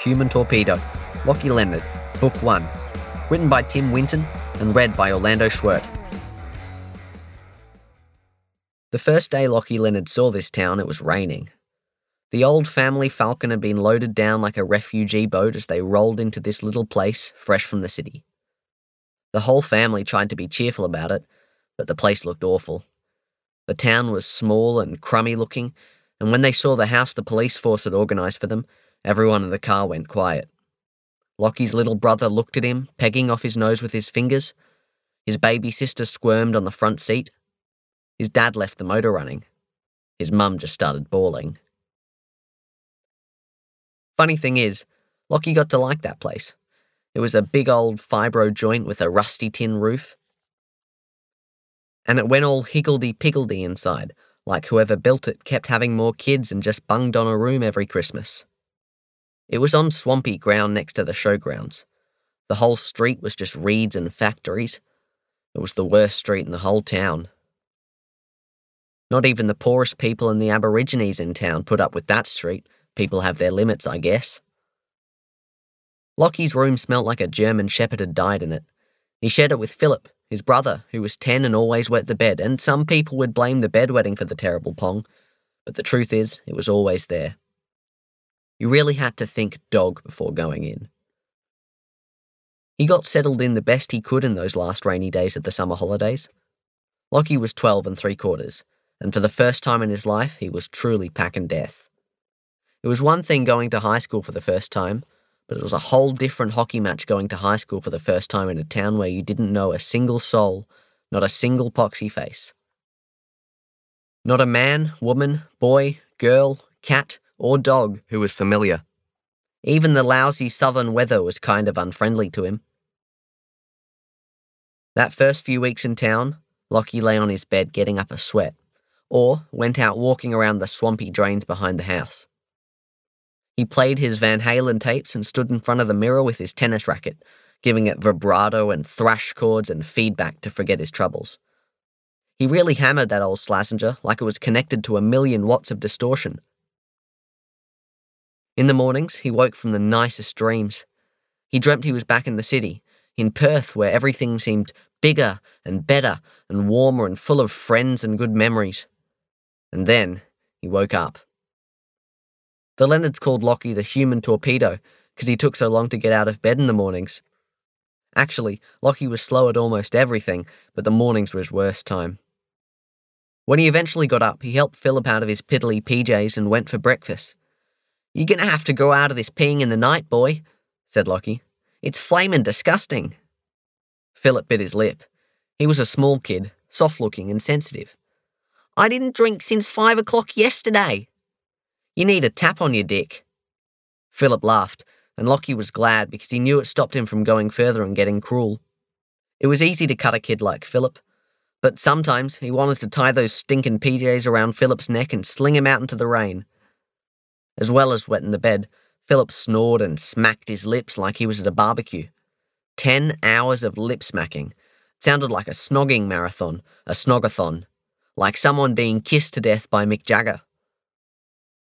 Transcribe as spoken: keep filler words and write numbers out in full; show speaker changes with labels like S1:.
S1: Human Torpedo, Lockie Leonard, Book one. Written by Tim Winton and read by Orlando Schwerdt. The first day Lockie Leonard saw this town, it was raining. The old family Falcon had been loaded down like a refugee boat as they rolled into this little place, fresh from the city. The whole family tried to be cheerful about it, but the place looked awful. The town was small and crummy looking, and when they saw the house the police force had organised for them, everyone in the car went quiet. Lockie's little brother looked at him, pegging off his nose with his fingers. His baby sister squirmed on the front seat. His dad left the motor running. His mum just started bawling. Funny thing is, Lockie got to like that place. It was a big old fibro joint with a rusty tin roof. And it went all higgledy-piggledy inside, like whoever built it kept having more kids and just bunged on a room every Christmas. It was on swampy ground next to the showgrounds. The whole street was just reeds and factories. It was the worst street in the whole town. Not even the poorest people and the Aborigines in town put up with that street. People have their limits, I guess. Lockie's room smelt like a German shepherd had died in it. He shared it with Philip, his brother, who was ten and always wet the bed, and some people would blame the bedwetting for the terrible pong, but the truth is, it was always there. You really had to think dog before going in. He got settled in the best he could in those last rainy days of the summer holidays. Lockie was twelve and three quarters, and for the first time in his life, he was truly packing death. It was one thing going to high school for the first time, but it was a whole different hockey match going to high school for the first time in a town where you didn't know a single soul, not a single poxy face. Not a man, woman, boy, girl, cat, or dog who was familiar. Even the lousy southern weather was kind of unfriendly to him. That first few weeks in town, Lockie lay on his bed getting up a sweat, or went out walking around the swampy drains behind the house. He played his Van Halen tapes and stood in front of the mirror with his tennis racket, giving it vibrato and thrash chords and feedback to forget his troubles. He really hammered that old Slazenger like it was connected to a million watts of distortion. In the mornings, he woke from the nicest dreams. He dreamt he was back in the city, in Perth, where everything seemed bigger and better and warmer and full of friends and good memories. And then he woke up. The Leonards called Lockie the Human Torpedo because he took so long to get out of bed in the mornings. Actually, Lockie was slow at almost everything, but the mornings were his worst time. When he eventually got up, he helped Philip out of his piddly P Js and went for breakfast. "You're going to have to grow out of this peeing in the night, boy," said Lockie. "It's flamin' disgusting." Philip bit his lip. He was a small kid, soft-looking and sensitive. "I didn't drink since five o'clock yesterday." "You need a tap on your dick." Philip laughed, and Lockie was glad because he knew it stopped him from going further and getting cruel. It was easy to cut a kid like Philip, but sometimes he wanted to tie those stinking P Js around Philip's neck and sling him out into the rain. As well as wetting the bed, Philip snored and smacked his lips like he was at a barbecue. Ten hours of lip smacking. It sounded like a snogging marathon, a snogathon, like someone being kissed to death by Mick Jagger.